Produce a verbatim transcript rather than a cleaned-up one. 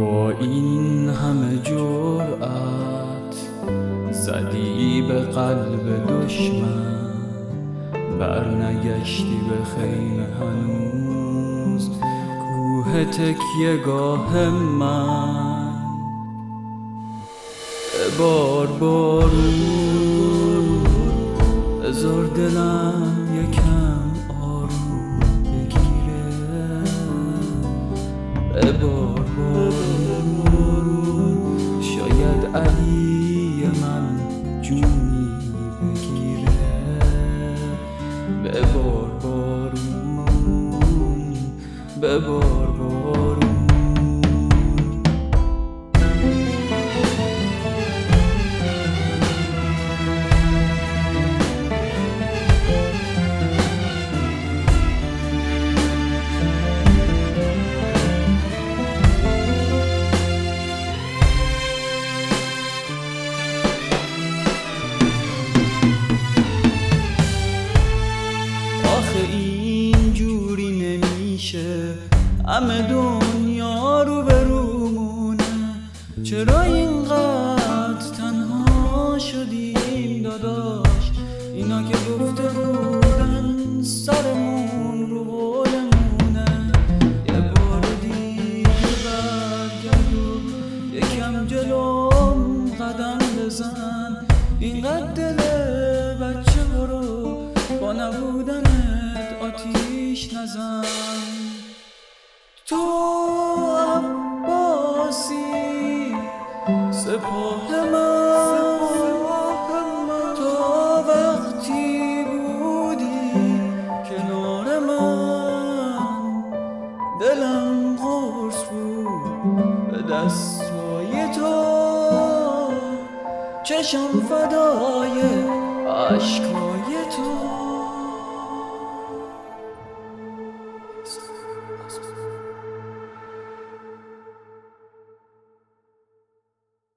با این همه جرأت زدی به قلب دشمن، برنگشتی به خیمه هنوز کوه تکیه گاه من. بار بارون بذار دلم یکم آروم بگیره، بار بارون شاید علی من جونی بگیره. ببار بارون ببار بارون. اینجوری نمیشه همه دنیا رو برومونه، چرا اینقدر تنها شدیم داداش؟ اینا که گفته بودن سرمون رو قولمونه. یه بار دیگه برگرد و یکم جلوم قدم بزن، اینقدر دل بچه رو با نبودنت آتیش نزن. تو عباسی سپاه من، تا وقتی بودی کنار من دلم قرص بود به دستای تو، چشم فدای عشقا